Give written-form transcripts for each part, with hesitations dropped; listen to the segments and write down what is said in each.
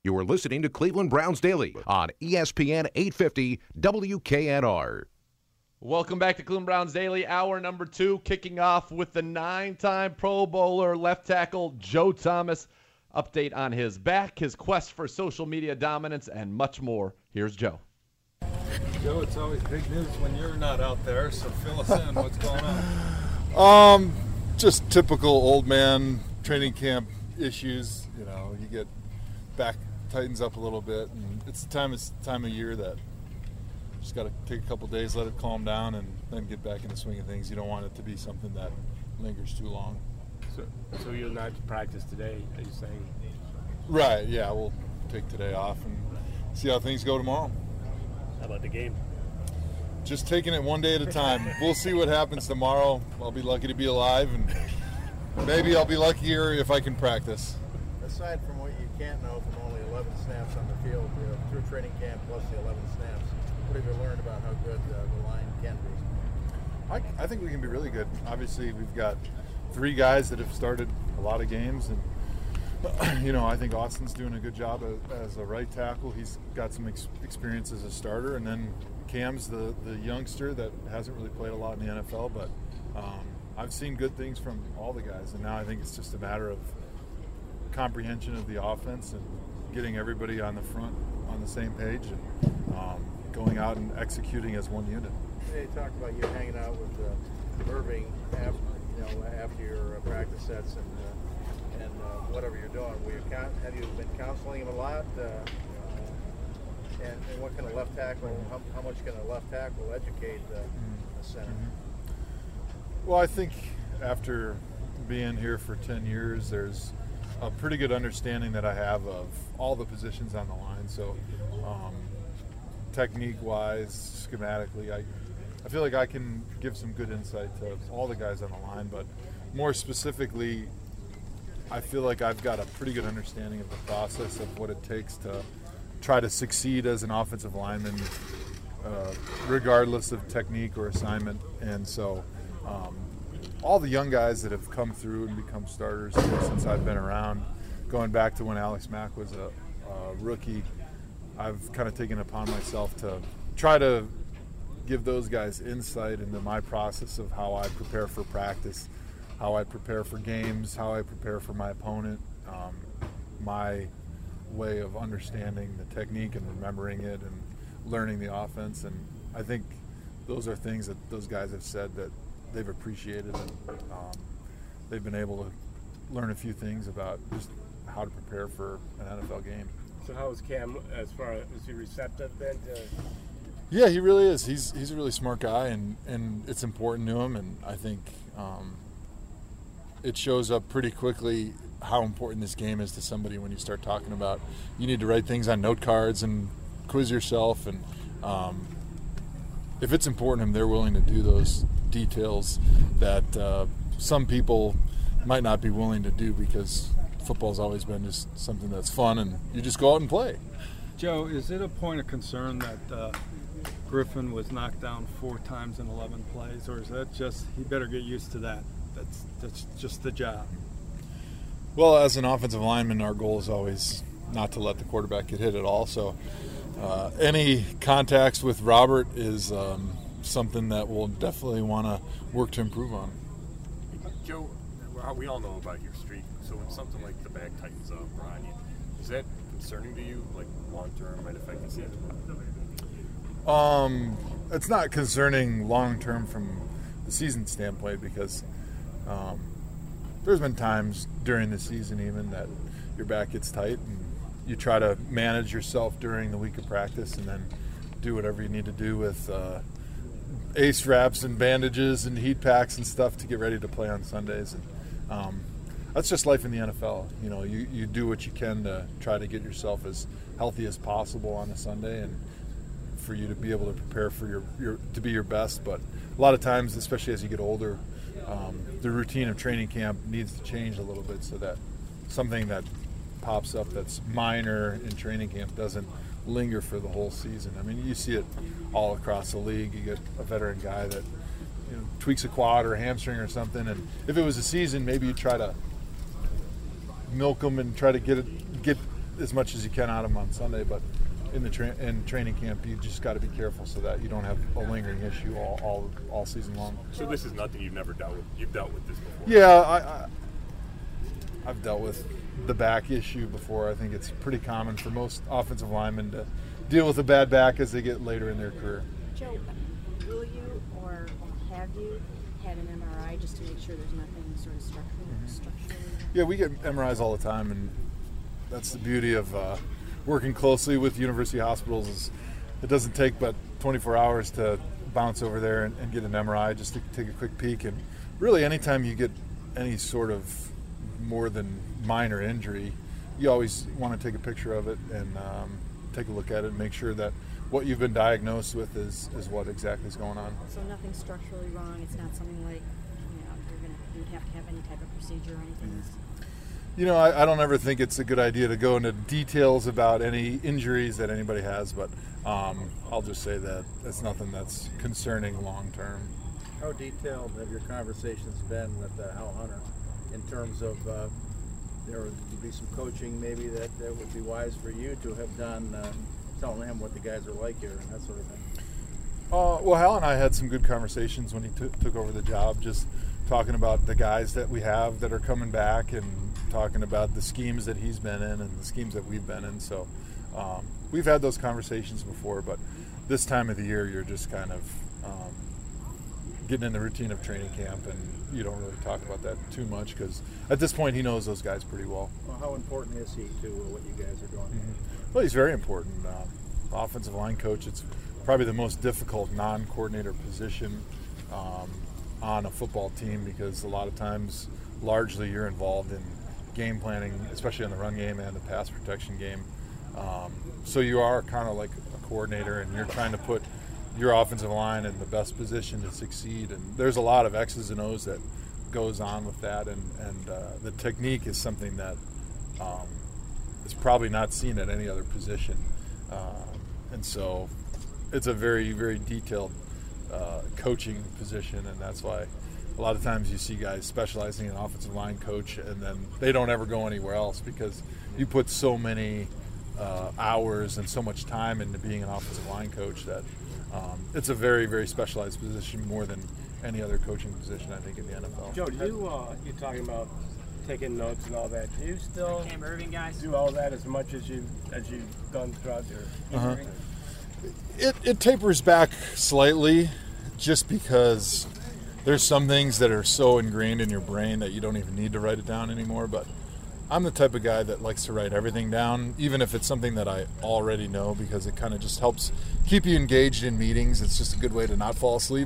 You are listening to Cleveland Browns Daily on ESPN 850 WKNR. Welcome back to Cleveland Browns Daily, hour number 2, kicking off with the 9-time Pro Bowler left tackle Joe Thomas. Update on his back, his quest for social media dominance, and much more. Here's Joe. Joe, it's always big news when you're not out there, so fill us in. What's going on? Just typical old man training camp issues. You know, you get back tightens up a little bit, and it's the time of year that just got to take a couple days, let it calm down, and then get back in the swing of things. You don't want it to be something that lingers too long. So you'll not practice today, are you saying? Right, yeah, we'll take today off and see how things go tomorrow. How about the game? Just taking it one day at a time. We'll see what happens tomorrow. I'll be lucky to be alive, and maybe I'll be luckier if I can practice. Aside from what you can't know from only 11 snaps on the field through training camp plus the 11 snaps, what have you learned about how good the line can be? I think we can be really good. Obviously, we've got 3 guys that have started a lot of games, and you know, I think Austin's doing a good job as a right tackle. He's got some experience as a starter, and then Cam's the youngster that hasn't really played a lot in the NFL, but I've seen good things from all the guys, and now I think it's just a matter of comprehension of the offense and getting everybody on the front on the same page and going out and executing as one unit. They talked about you hanging out with Irving after your practice sets and whatever you're doing. Have you been counseling him a lot? And what kind of left tackle? How much can a left tackle educate a center? Well, I think after being here for 10 years, there's a pretty good understanding that I have of all the positions on the line. So technique-wise, schematically, I feel like I can give some good insight to all the guys on the line, but more specifically, I feel like I've got a pretty good understanding of the process of what it takes to try to succeed as an offensive lineman, regardless of technique or assignment. And so all the young guys that have come through and become starters since I've been around, going back to when Alex Mack was a rookie, I've kind of taken it upon myself to try to give those guys insight into my process of how I prepare for practice, how I prepare for games, how I prepare for my opponent, my way of understanding the technique and remembering it and learning the offense. And I think those are things that those guys have said that they've appreciated, and they've been able to learn a few things about just how to prepare for an NFL game. So how is Cam as far as he receptive then? Yeah, he really is. He's a really smart guy, and it's important to him, and I think it shows up pretty quickly how important this game is to somebody when you start talking about you need to write things on note cards and quiz yourself, and if it's important to them, they're willing to do those details that some people might not be willing to do because football's always been just something that's fun and you just go out and play. Joe, is it a point of concern that Griffin was knocked down 4 times in 11 plays, or is that just he better get used to that? That's just the job. Well, as an offensive lineman, our goal is always not to let the quarterback get hit at all. So any contacts with Robert is something that we'll definitely want to work to improve on. Joe, we all know about your streak. So when something like the back tightens up on you, is that concerning to you, like long-term, might affect the season? It's not concerning long-term from the season standpoint because there's been times during the season even that your back gets tight and you try to manage yourself during the week of practice and then do whatever you need to do with ace wraps and bandages and heat packs and stuff to get ready to play on Sundays. And that's just life in the NFL. You know, you do what you can to try to get yourself as healthy as possible on a Sunday and for you to be able to prepare for your to be your best. But a lot of times, especially as you get older, the routine of training camp needs to change a little bit so that something that pops up that's minor in training camp doesn't linger for the whole season. I mean, you see it all across the league. You get a veteran guy that tweaks a quad or a hamstring or something, and if it was a season, maybe you try to milk them and try to get as much as you can out of them on Sunday, but in training camp, you just got to be careful so that you don't have a lingering issue all season long. So this is nothing you've never dealt with. You've dealt with this before. Yeah, I've dealt with the back issue before. I think it's pretty common for most offensive linemen to deal with a bad back as they get later in their career. Joe, will you or have you had an MRI just to make sure there's nothing sort of structurally? Yeah, we get MRIs all the time, and that's the beauty of working closely with university hospitals. Is it doesn't take but 24 hours to bounce over there and get an MRI just to take a quick peek. And really, anytime you get any sort of more than minor injury, you always want to take a picture of it and take a look at it and make sure that what you've been diagnosed with is what exactly is going on. So nothing structurally wrong. It's not something like you'd have to have any type of procedure or anything. You know, I don't ever think it's a good idea to go into details about any injuries that anybody has, but I'll just say that it's nothing that's concerning long term. How detailed have your conversations been with Hal Hunter in terms of there would be some coaching maybe that would be wise for you to have done, telling him what the guys are like here and that sort of thing? Well, Hal and I had some good conversations when he took over the job, just talking about the guys that we have that are coming back and talking about the schemes that he's been in and the schemes that we've been in. So we've had those conversations before, but this time of the year you're just kind of getting in the routine of training camp, and you don't really talk about that too much because at this point he knows those guys pretty well. Well, how important is he to what you guys are doing? Mm-hmm. Well, he's very important. Offensive line coach, it's probably the most difficult non-coordinator position on a football team because a lot of times largely you're involved in game planning, especially in the run game and the pass protection game. So you are kind of like a coordinator, and you're trying to put your offensive line in the best position to succeed. And there's a lot of X's and O's that goes on with that, and the technique is something that is probably not seen at any other position. And so it's a very, very detailed coaching position, and that's why a lot of times you see guys specializing in offensive line coach, and then they don't ever go anywhere else because you put so many hours and so much time into being an offensive line coach that it's a very, very specialized position, more than any other coaching position, I think, in the NFL. Joe, you're talking about taking notes and all that. Do you still Cam Irving guys do all that as much as you've done throughout your career? It tapers back slightly, just because there's some things that are so ingrained in your brain that you don't even need to write it down anymore. But I'm the type of guy that likes to write everything down, even if it's something that I already know, because it kind of just helps keep you engaged in meetings. It's just a good way to not fall asleep.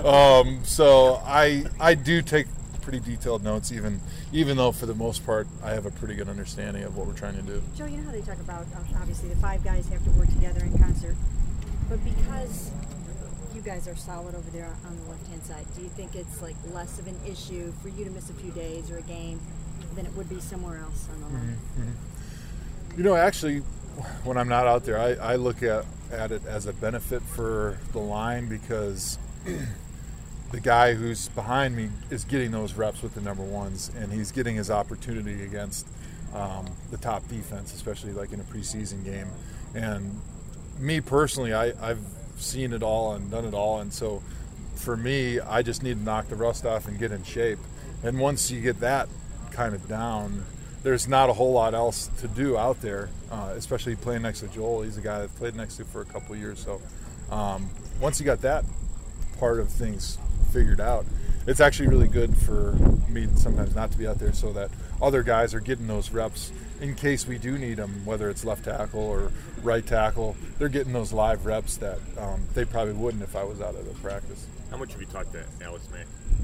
So I do take pretty detailed notes, even though for the most part I have a pretty good understanding of what we're trying to do. Joe, you know how they talk about obviously the five guys have to work together in concert, but because you guys are solid over there on the left-hand side, do you think it's like less of an issue for you to miss a few days or a game than it would be somewhere else on the line? Mm-hmm. You know, actually, when I'm not out there, I look at it as a benefit for the line, because the guy who's behind me is getting those reps with the number ones, and he's getting his opportunity against the top defense, especially like in a preseason game. And me personally, I've seen it all and done it all, and so for me, I just need to knock the rust off and get in shape. And once you get that kind of down, there's not a whole lot else to do out there, especially playing next to Joel. He's a guy I've played next to for a couple of years. So once you got that part of things figured out, it's actually really good for me sometimes not to be out there, so that other guys are getting those reps in case we do need them, whether it's left tackle or right tackle. They're getting those live reps that they probably wouldn't if I was out of the practice. How much have you talked to Alex May?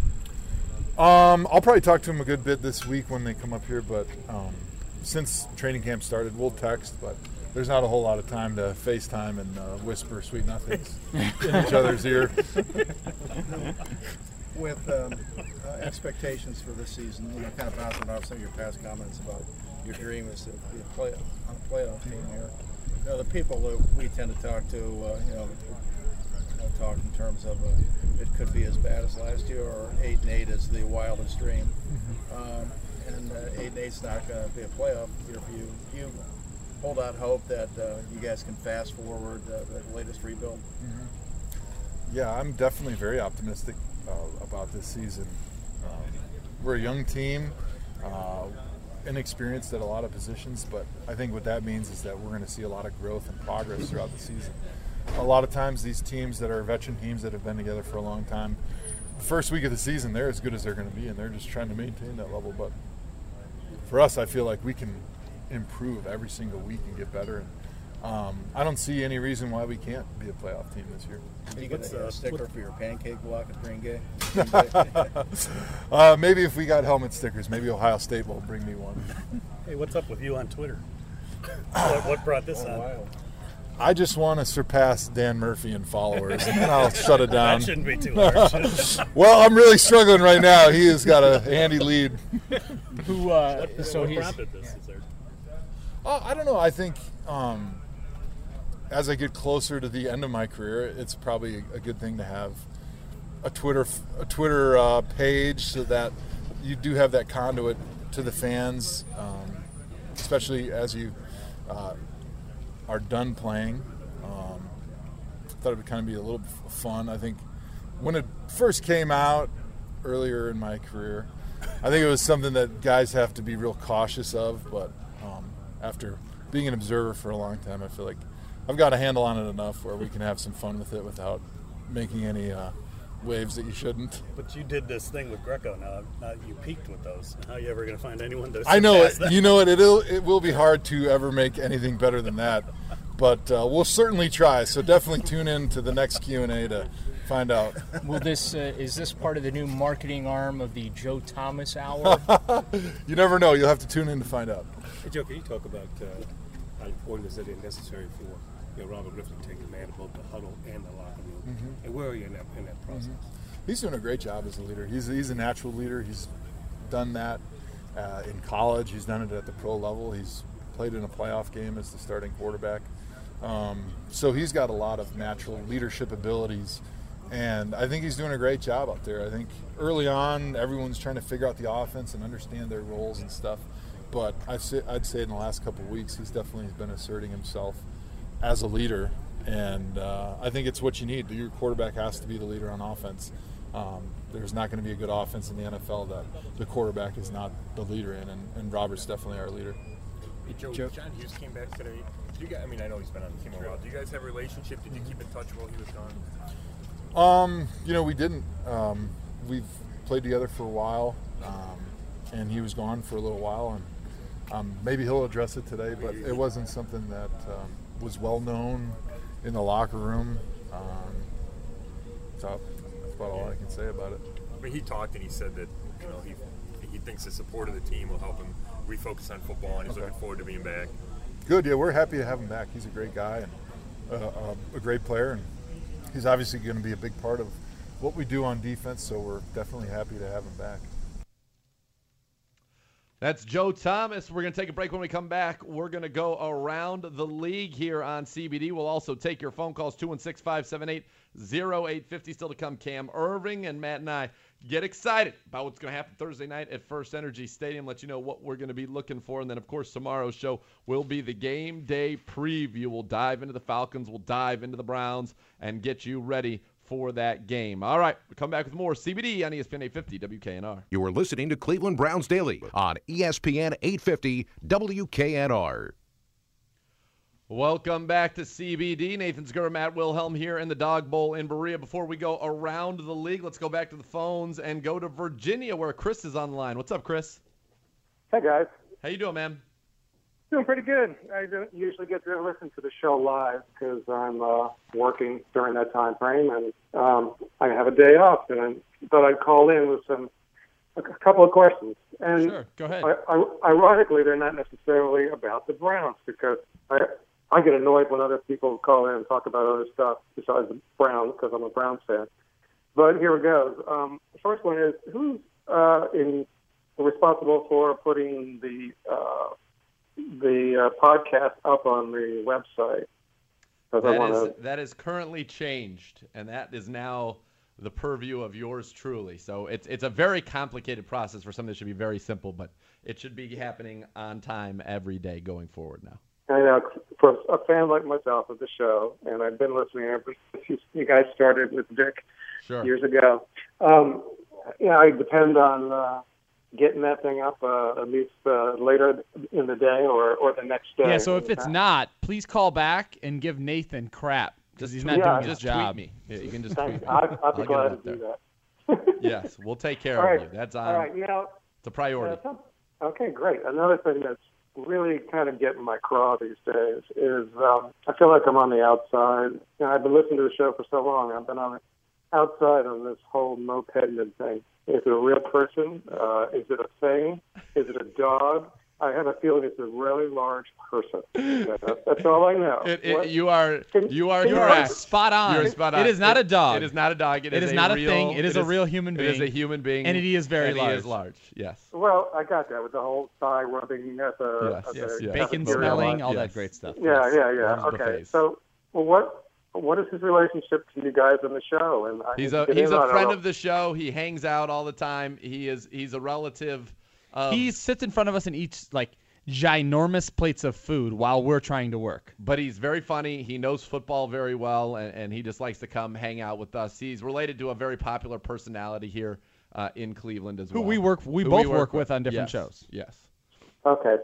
I'll probably talk to him a good bit this week when they come up here, but since training camp started, we'll text, but there's not a whole lot of time to FaceTime and whisper sweet nothings in each other's ear. With expectations for this season, kind of bouncing off some of your past comments about your dream is to be on a playoff team here. You know, the people that we tend to talk to, talk in terms of it could be as bad as last year, or 8-8 is the wildest dream. And 8-8's not going to be a playoff year for you. Do you hold out hope that you guys can fast forward the latest rebuild? Yeah, I'm definitely very optimistic about this season. We're a young team, inexperienced at a lot of positions, but I think what that means is that we're going to see a lot of growth and progress throughout the season. A lot of times these teams that are veteran teams that have been together for a long time, the first week of the season, they're as good as they're going to be, and they're just trying to maintain that level. But for us, I feel like we can improve every single week and get better. And I don't see any reason why we can't be a playoff team this year. Are you get a sticker for your pancake block at Green Gay? Maybe if we got helmet stickers, maybe Ohio State will bring me one. Hey, what's up with you on Twitter? What brought this on? Wild. I just want to surpass Dan Murphy in followers, and then I'll shut it down. That shouldn't be too hard. Well, I'm really struggling right now. He has got a handy lead. Who? What prompted this? Is there... I don't know. I think as I get closer to the end of my career, it's probably a good thing to have a Twitter page so that you do have that conduit to the fans, especially as you are done playing. Thought it would kind of be a little fun. I think when it first came out earlier in my career, I think it was something that guys have to be real cautious of, but after being an observer for a long time, I feel like I've got a handle on it enough where we can have some fun with it without making any waves that you shouldn't. But you did this thing with Greco. Now you peaked with those. How are you ever going to find anyone to? I know it. That? You know it will be hard to ever make anything better than that, but we'll certainly try. So definitely tune in to the next Q&A to find out. Will this is this part of the new marketing arm of the Joe Thomas Hour? You never know. You'll have to tune in to find out. Hey, Joe, can you talk about how important is it and necessary for Robert Griffin to take command of both the huddle and the locker room? Mm-hmm. And where are you in that process? Mm-hmm. He's doing a great job as a leader. He's a natural leader. He's done that in college. He's done it at the pro level. He's played in a playoff game as the starting quarterback. So he's got a lot of natural leadership abilities, and I think he's doing a great job out there. I think early on, everyone's trying to figure out the offense and understand their roles and stuff. But I'd say in the last couple of weeks, he's definitely been asserting himself as a leader, and I think it's what you need. Your quarterback has to be the leader on offense. There's not going to be a good offense in the NFL that the quarterback is not the leader in, and Robert's definitely our leader. Hey, Joe, John Hughes came back today. I know he's been on the team a while. Do you guys have a relationship? Did you keep in touch while he was gone? We didn't. We've played together for a while, and he was gone for a little while, and maybe he'll address it today, but it wasn't something that was well known in the locker room. So that's about all I can say about it. I mean, he talked and he said that he thinks the support of the team will help him refocus on football, and he's looking forward to being back. Good, yeah, we're happy to have him back. He's a great guy and a great player, and he's obviously going to be a big part of what we do on defense, so we're definitely happy to have him back. That's Joe Thomas. We're going to take a break. When we come back, we're going to go around the league here on CBD. We'll also take your phone calls, 216-578-0850. Still to come, Cam Irving and Matt and I get excited about what's going to happen Thursday night at First Energy Stadium. Let you know what we're going to be looking for. And then, of course, tomorrow's show will be the game day preview. We'll dive into the Falcons. We'll dive into the Browns and get you ready for that game. All right, we'll come back with more CBD on ESPN 850 WKNR. You are listening to Cleveland Browns Daily on ESPN 850 WKNR. Welcome back to CBD. Nathan Zgur, Matt Wilhelm here in the Dog Bowl in Berea. Before we go around the league, let's go back to the phones and go to Virginia where Chris is on the line. What's up, Chris? Hey, guys. How you doing, man? Doing pretty good. I don't usually get to listen to the show live because I'm working during that time frame, and I have a day off, and I thought I'd call in with a couple of questions. And sure, go ahead. Ironically, they're not necessarily about the Browns because I get annoyed when other people call in and talk about other stuff besides the Browns because I'm a Browns fan. But here it goes. The first one is who's responsible for putting the podcast up on the website? That is currently changed, and that is now the purview of yours truly. So it's a very complicated process for something that should be very simple, but it should be happening on time every day going forward now. And for a fan like myself of the show, and I've been listening ever since you guys started with Dick years ago, I depend on getting that thing up at least later in the day or the next day. Yeah, so if it's not, please call back and give Nathan crap because he's not doing his job. Tweet me. Yeah, you can just tweet me. I'll be glad to do that. Yes, we'll take care All of right. you. That's on. All right, it's a priority. Okay, great. Another thing that's really kind of getting my craw these days is I feel like I'm on the outside. I've been listening to the show for so long. I've been on the outside of this whole Mo Pedman thing. Is it a real person? Is it a thing? Is it a dog? I have a feeling it's a really large person. That's all I know. You are spot on. You're spot on. It is not a dog. It is not a dog. It is not a thing. It is a real human being. It is a human being. And he is very large. He is large, yes. Well, I got that with the whole thigh rubbing at the bacon smelling, all that great stuff. Yeah. Okay. So, what is his relationship to you guys on the show? And he's a friend of the show. He hangs out all the time. He's a relative. He sits in front of us and eats ginormous plates of food while we're trying to work. But he's very funny. He knows football very well, and he just likes to come hang out with us. He's related to a very popular personality here in Cleveland as well. We both work with on different shows. Yes. Okay,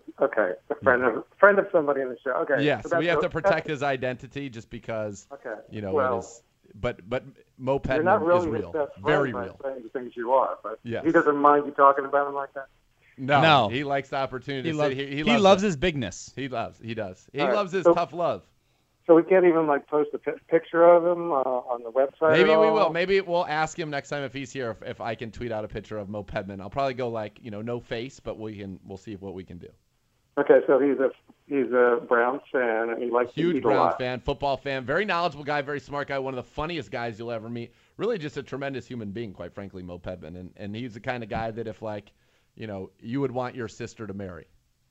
a friend of somebody in the show. Okay. Yes, so we have to protect his identity just because. Okay. It is. But Mo Pedman you're not really is real, his best friend very by real. saying the things you are, but yes. He doesn't mind you talking about him like that. No, he likes the opportunity. He loves his bigness. He does. He right, loves his tough love. So we can't even post a picture of him on the website. Maybe at we all? will. Maybe we'll ask him next time if he's here if I can tweet out a picture of Mo Pedman. I'll probably go no face, but we'll see what we can do. Okay, so he's a Browns fan and he likes huge to eat a Browns lot. fan, football fan, very knowledgeable guy, very smart guy, one of the funniest guys you'll ever meet. Really, just a tremendous human being, quite frankly, Mo Pedman, and he's the kind of guy that if you would want your sister to marry.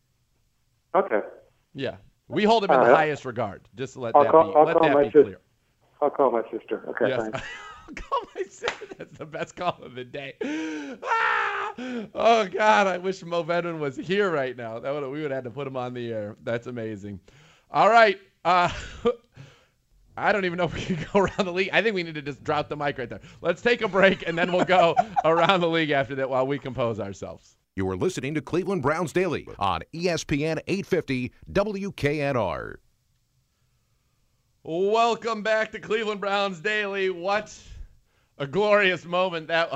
Okay. Yeah. We hold him in the highest regard. Just let that be clear. I'll call my sister. Okay, yes. thanks. I'll call my sister. That's the best call of the day. Oh, God, I wish Mo Pedman was here right now. We would have had to put him on the air. That's amazing. All right. I don't even know if we can go around the league. I think we need to just drop the mic right there. Let's take a break, and then we'll go around the league after that while we compose ourselves. You are listening to Cleveland Browns Daily on ESPN 850 WKNR. Welcome back to Cleveland Browns Daily. What a glorious moment that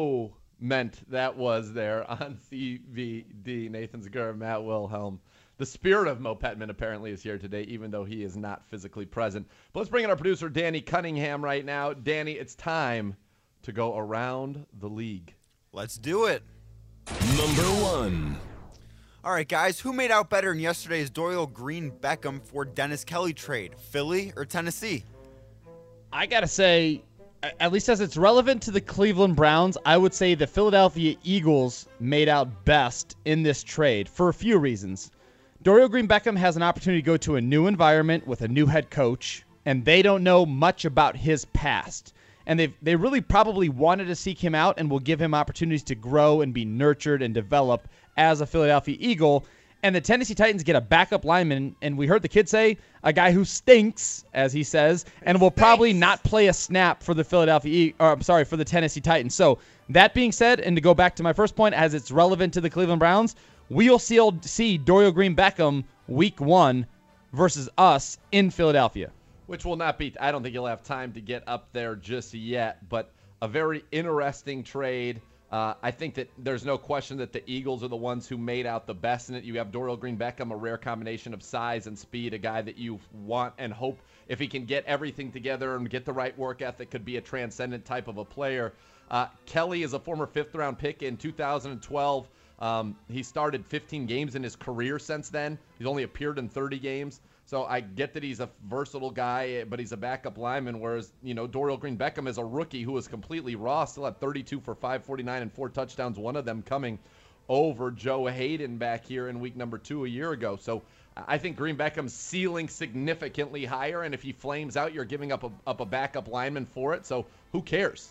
that was there on CVD. Nathan Zegura, Matt Wilhelm. The spirit of Mo Pedman apparently is here today, even though he is not physically present. But let's bring in our producer, Danny Cunningham, right now. Danny, it's time to go around the league. Let's do it. Number 1. All right, guys, who made out better in yesterday's Dorial Green-Beckham for Dennis Kelly trade, Philly or Tennessee? I got to say, at least as it's relevant to the Cleveland Browns, I would say the Philadelphia Eagles made out best in this trade for a few reasons. Dorial Green-Beckham has an opportunity to go to a new environment with a new head coach, and they don't know much about his past. And they really probably wanted to seek him out and will give him opportunities to grow and be nurtured and develop as a Philadelphia Eagle. And the Tennessee Titans get a backup lineman, and we heard the kid say, a guy who stinks, as he says, and will probably not play a snap for the for the Tennessee Titans. So that being said, and to go back to my first point, as it's relevant to the Cleveland Browns, we'll see Dorial Green-Beckham week 1 versus us in Philadelphia. Which will not be, I don't think you'll have time to get up there just yet, but a very interesting trade. I think that there's no question that the Eagles are the ones who made out the best in it. You have Dorial Green-Beckham, a rare combination of size and speed, a guy that you want and hope if he can get everything together and get the right work ethic, could be a transcendent type of a player. Kelly is a former 5th-round pick in 2012. He started 15 games in his career since then. He's only appeared in 30 games. So I get that he's a versatile guy, but he's a backup lineman, whereas, Dorial Green-Beckham is a rookie who was completely raw, still had 32 for 549 and 4 touchdowns, one of them coming over Joe Hayden back here in week number 2 a year ago. So I think Green-Beckham's ceiling significantly higher, and if he flames out, you're giving up a backup lineman for it. So who cares?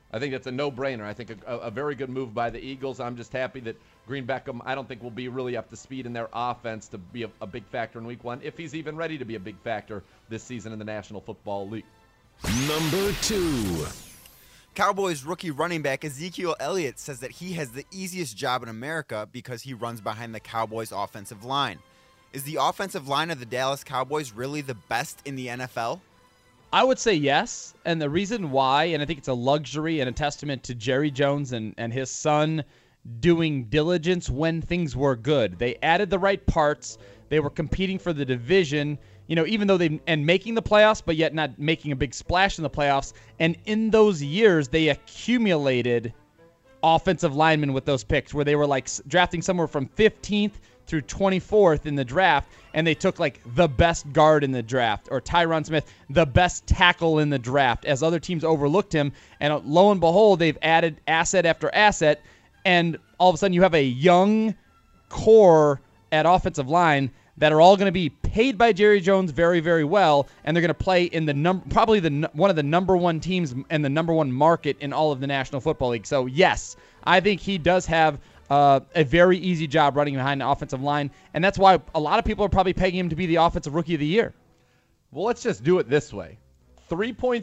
I think that's a no-brainer. I think a very good move by the Eagles. I'm just happy that Green Beckham, I don't think will be really up to speed in their offense to be a big factor in Week 1, if he's even ready to be a big factor this season in the National Football League. Number 2. Cowboys rookie running back Ezekiel Elliott says that he has the easiest job in America because he runs behind the Cowboys' offensive line. Is the offensive line of the Dallas Cowboys really the best in the NFL? I would say yes, and the reason why, and I think it's a luxury and a testament to Jerry Jones and his son doing diligence when things were good. They added the right parts. They were competing for the division, even though and making the playoffs, but yet not making a big splash in the playoffs. And in those years, they accumulated offensive linemen with those picks, where they were like drafting somewhere from 15th through 24th in the draft, and they took like the best guard in the draft, or Tyron Smith, the best tackle in the draft, as other teams overlooked him. And lo and behold, they've added asset after asset, and all of a sudden you have a young core at offensive line that are all going to be paid by Jerry Jones very, very well, and they're going to play in one of the number one teams and the number one market in all of the National Football League. So yes, I think he does have a very easy job running behind the offensive line, and that's why a lot of people are probably pegging him to be the Offensive Rookie of the Year. Well, let's just do it this way. 3.3,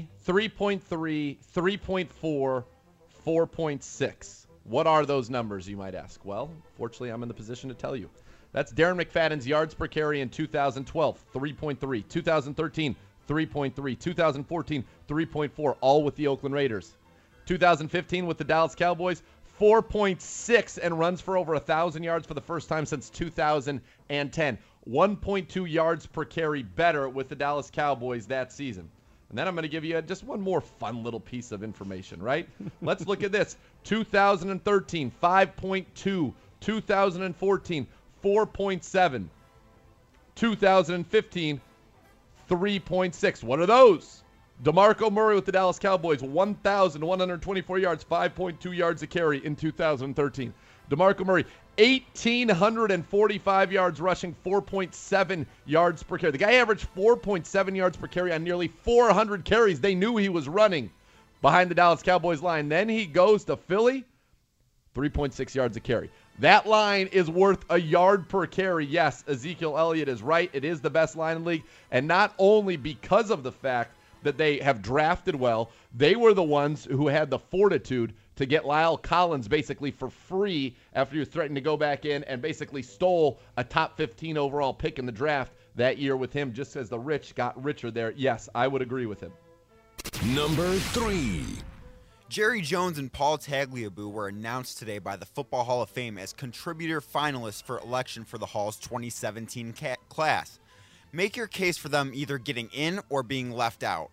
3.3, 3.4, 4.6. What are those numbers, you might ask? Well, fortunately, I'm in the position to tell you. That's Darren McFadden's yards per carry in 2012, 3.3. 2013, 3.3. 2014, 3.4, all with the Oakland Raiders. 2015 with the Dallas Cowboys, 4.6, and runs for over 1,000 yards for the first time since 2010. 1.2 yards per carry better with the Dallas Cowboys that season. And then I'm going to give you just one more fun little piece of information, right? Let's look at this. 2013, 5.2. 2014, 4.7. 2015, 3.6. What are those? DeMarco Murray with the Dallas Cowboys, 1,124 yards, 5.2 yards a carry in 2013. DeMarco Murray, 1,845 yards rushing, 4.7 yards per carry. The guy averaged 4.7 yards per carry on nearly 400 carries. They knew he was running behind the Dallas Cowboys line. Then he goes to Philly, 3.6 yards a carry. That line is worth a yard per carry. Yes, Ezekiel Elliott is right. It is the best line in the league. And not only because of the fact that they have drafted well, they were the ones who had the fortitude to get Lyle Collins basically for free after he was threatening to go back in, and basically stole a top 15 overall pick in the draft that year with him, just as the rich got richer there. Yes, I would agree with him. Number 3. Jerry Jones and Paul Tagliabue were announced today by the Football Hall of Fame as contributor finalists for election for the Hall's 2017 class. Make your case for them either getting in or being left out.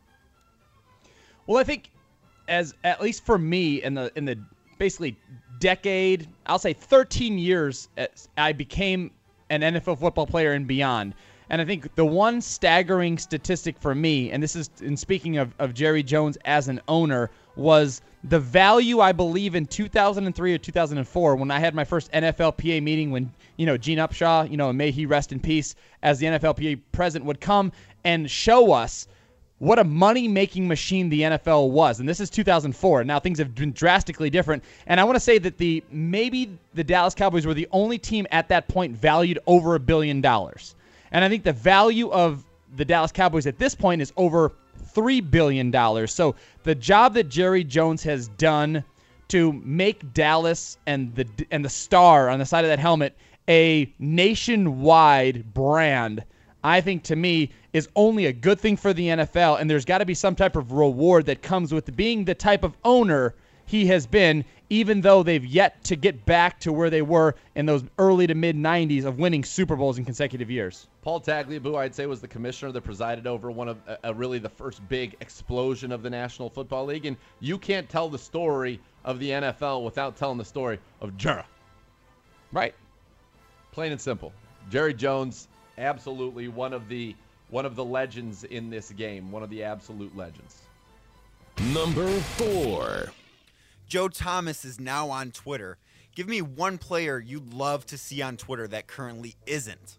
Well, I think, as at least for me, in the basically decade, I'll say 13 years, I became an NFL football player and beyond. And I think the one staggering statistic for me, and this is in speaking of Jerry Jones as an owner, was the value, I believe, in 2003 or 2004 when I had my first NFLPA meeting when, Gene Upshaw, and may he rest in peace, as the NFLPA president, would come and show us what a money-making machine the NFL was. And this is 2004. Now things have been drastically different. And I want to say that maybe the Dallas Cowboys were the only team at that point valued over $1 billion. And I think the value of the Dallas Cowboys at this point is over $3 billion. So the job that Jerry Jones has done to make Dallas and the star on the side of that helmet a nationwide brand, I think, to me, is only a good thing for the NFL. And there's got to be some type of reward that comes with being the type of owner he has been, even though they've yet to get back to where they were in those early to mid-'90s of winning Super Bowls in consecutive years. Paul Tagliabue, I'd say, was the commissioner that presided over one of really the first big explosion of the National Football League. And you can't tell the story of the NFL without telling the story of Jerry. Right. Plain and simple. Jerry Jones, absolutely one of the legends in this game, one of the absolute legends. Number 4. Joe Thomas is now on Twitter. Give me one player you'd love to see on Twitter that currently isn't.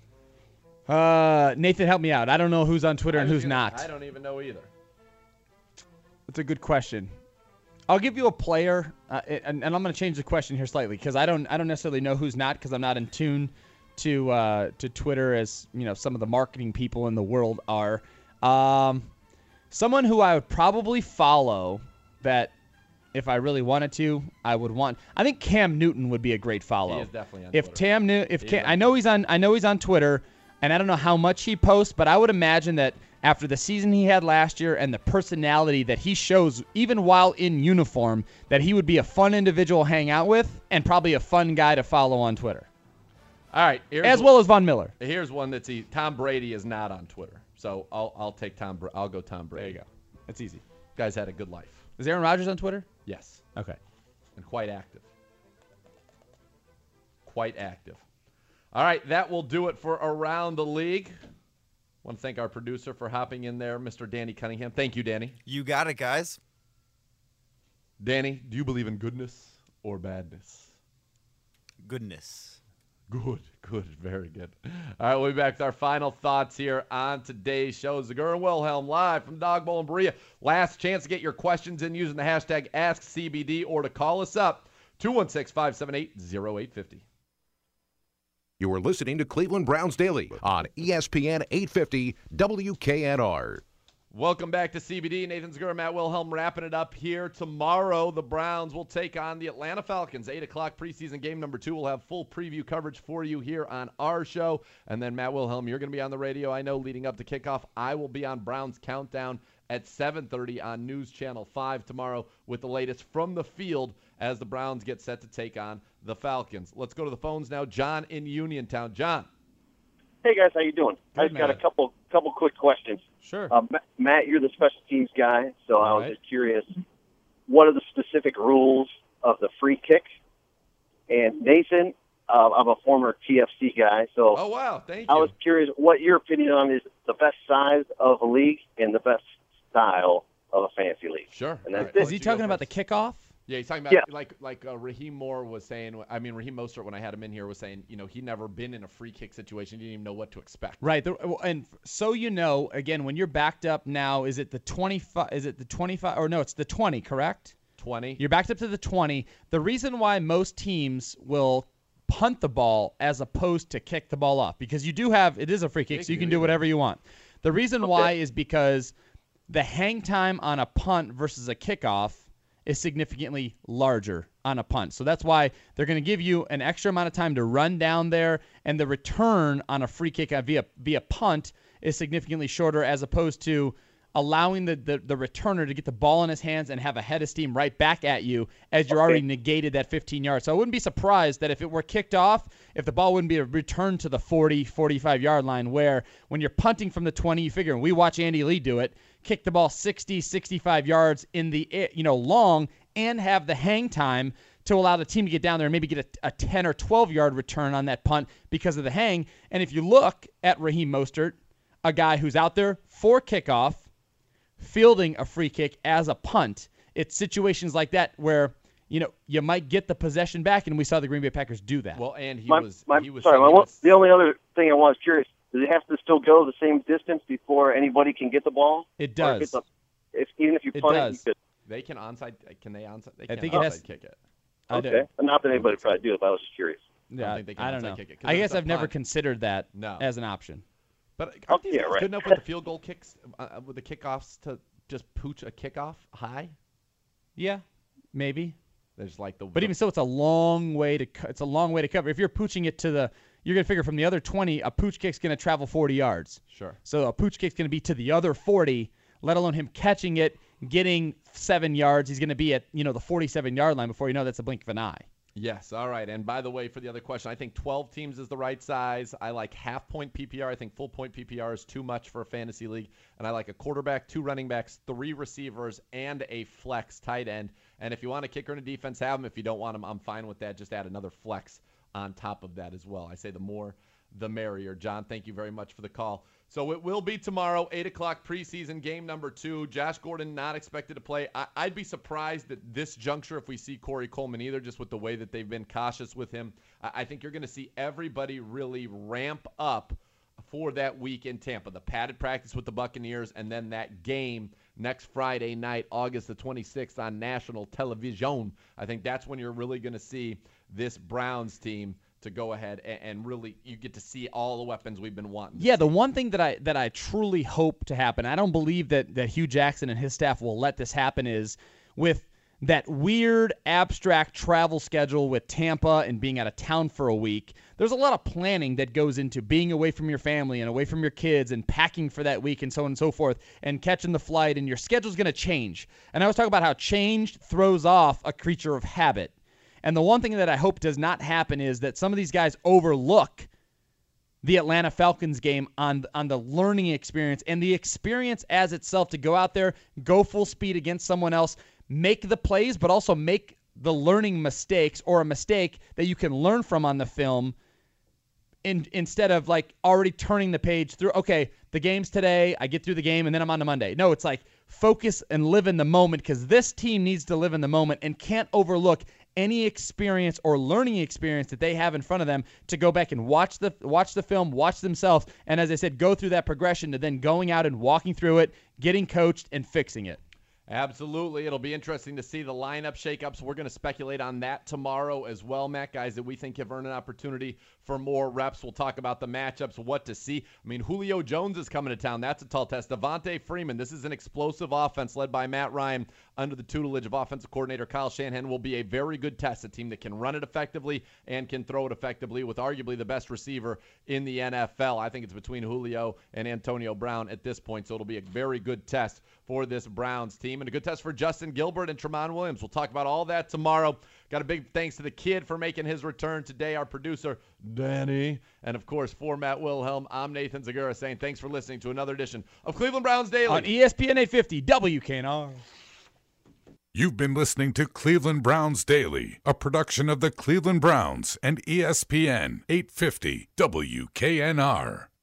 Nathan, help me out. I don't know who's on Twitter and who's not. I don't even know either. That's a good question. I'll give you a player, and I'm going to change the question here slightly because I don't necessarily know who's not because I'm not in tune to Twitter as some of the marketing people in the world are. Someone who I would probably follow that if I really wanted to, I would want. I think Cam Newton would be a great follow. He is definitely on Twitter. I know he's on Twitter, and I don't know how much he posts, but I would imagine that after the season he had last year and the personality that he shows even while in uniform, that he would be a fun individual to hang out with and probably a fun guy to follow on Twitter. All right. As well as Von Miller. Here's one that's easy. Tom Brady is not on Twitter. So I'll take Tom. I'll go Tom Brady. There you go. That's easy. Guy's had a good life. Is Aaron Rodgers on Twitter? Yes. Okay. And quite active. Quite active. All right, that will do it for Around the League. I want to thank our producer for hopping in there, Mr. Danny Cunningham. Thank you, Danny. You got it, guys. Danny, do you believe in goodness or badness? Goodness. Good, very good. All right, we'll be back with our final thoughts here on today's show. Zagur and Wilhelm live from Dog Bowl and Berea. Last chance to get your questions in using the hashtag AskCBD or to call us up, 216-578-0850. You are listening to Cleveland Browns Daily on ESPN 850 WKNR. Welcome back to CBD. Nathan Zagur, Matt Wilhelm wrapping it up here. Tomorrow, the Browns will take on the Atlanta Falcons. 8 o'clock preseason game number 2. We'll have full preview coverage for you here on our show. And then, Matt Wilhelm, you're going to be on the radio, I know, leading up to kickoff. I will be on Browns Countdown at 7:30 on News Channel 5 tomorrow with the latest from the field as the Browns get set to take on the Falcons. Let's go to the phones now. John in Uniontown. John. Hey, guys. How you doing? I just got a couple quick questions. Sure. Matt, you're the special teams guy, so I was right. just curious, what are the specific rules of the free kick? And Nathan, I'm a former TFC guy, so oh, wow. Thank you. I was curious what your opinion on is the best size of a league and the best style of a fantasy league. Sure. And that's All right. Is he talking about the kickoff? Yeah, he's talking about like Raheem Moore was saying. I mean, Raheem Mostert, when I had him in here, was saying, he'd never been in a free kick situation. He didn't even know what to expect. Right. And so again, when you're backed up now, is it the 25? Is it the 25? Or no, it's the 20, correct? 20. You're backed up to the 20. The reason why most teams will punt the ball as opposed to kick the ball off, because it is a free kick, so you can do whatever you want. The reason why is because the hang time on a punt versus a kickoff is significantly larger on a punt. So that's why they're going to give you an extra amount of time to run down there, and the return on a free kick via punt is significantly shorter as opposed to allowing the returner to get the ball in his hands and have a head of steam right back at you as you're already negated that 15 yards. So I wouldn't be surprised that if it were kicked off, if the ball wouldn't be returned to the 40, 45-yard line, where when you're punting from the 20, you figure, and we watch Andy Lee do it, kick the ball 60, 65 yards in the long and have the hang time to allow the team to get down there and maybe get a 10 or 12-yard return on that punt because of the hang. And if you look at Raheem Mostert, a guy who's out there for kickoff, fielding a free kick as a punt, it's situations like that where you might get the possession back, and we saw the Green Bay Packers do that. Well, and the only other thing I was curious, does it have to still go the same distance before anybody can get the ball? It does. Even if you punt it, you could. They can onside. Can they onside? They I can think onside it has kick it. Okay. Not that anybody probably do it, but I was just curious. Yeah, they can I don't onside know. kick it, 'cause I it's guess a I've never punt. considered that No. as an option. But aren't these yeah, guys right. good enough with the field goal kicks, with the kickoffs to just pooch a kickoff high? Yeah, maybe. There's like But even so, it's a long way to cover. If you're pooching it you're going to figure from the other 20, a pooch kick's going to travel 40 yards. Sure. So a pooch kick's going to be to the other 40, let alone him catching it, getting 7 yards. He's going to be at, the 47-yard line before you know that's a blink of an eye. Yes, all right. And by the way, for the other question, I think 12 teams is the right size. I like half-point PPR. I think full-point PPR is too much for a fantasy league. And I like a quarterback, 2 running backs, 3 receivers, and a flex tight end. And if you want a kicker and a defense, have them. If you don't want them, I'm fine with that. Just add another flex on top of that as well. I say the more, the merrier. John, thank you very much for the call. So it will be tomorrow, 8 o'clock preseason game number 2. Josh Gordon not expected to play. I'd be surprised at this juncture if we see Corey Coleman either, just with the way that they've been cautious with him. I think you're going to see everybody really ramp up for that week in Tampa. The padded practice with the Buccaneers and then that game next Friday night, August the 26th on national television. I think that's when you're really going to see this Browns team to go ahead and really you get to see all the weapons we've been wanting. Yeah, the one thing that I truly hope to happen, I don't believe that Hugh Jackson and his staff will let this happen, is with that weird abstract travel schedule with Tampa and being out of town for a week. There's a lot of planning that goes into being away from your family and away from your kids and packing for that week and so on and so forth and catching the flight, and your schedule's going to change. And I was talking about how change throws off a creature of habit. And the one thing that I hope does not happen is that some of these guys overlook the Atlanta Falcons game on the learning experience and the experience as itself to go out there, go full speed against someone else, make the plays, but also make the learning mistakes or a mistake that you can learn from on the film instead of like already turning the page through, okay, the game's today, I get through the game, and then I'm on to Monday. No, it's like focus and live in the moment, because this team needs to live in the moment and can't overlook any experience or learning experience that they have in front of them to go back and watch the film, watch themselves, and as I said, go through that progression to then going out and walking through it, getting coached, and fixing it. Absolutely. It'll be interesting to see the lineup shakeups. We're going to speculate on that tomorrow as well, Matt. Guys that we think have earned an opportunity for more reps. We'll talk about the matchups, what to see. I mean, Julio Jones is coming to town. That's a tall test. Devontae Freeman. This is an explosive offense led by Matt Ryan under the tutelage of offensive coordinator Kyle Shanahan. Will be a very good test. A team that can run it effectively and can throw it effectively with arguably the best receiver in the NFL. I think it's between Julio and Antonio Brown at this point, so it'll be a very good test for this Browns team and a good test for Justin Gilbert and Tramon Williams. We'll talk about all that tomorrow. Got a big thanks to the kid for making his return today, our producer, Danny. And, of course, for Matt Wilhelm, I'm Nathan Zagura saying thanks for listening to another edition of Cleveland Browns Daily on ESPN 850 WKNR. You've been listening to Cleveland Browns Daily, a production of the Cleveland Browns and ESPN 850 WKNR.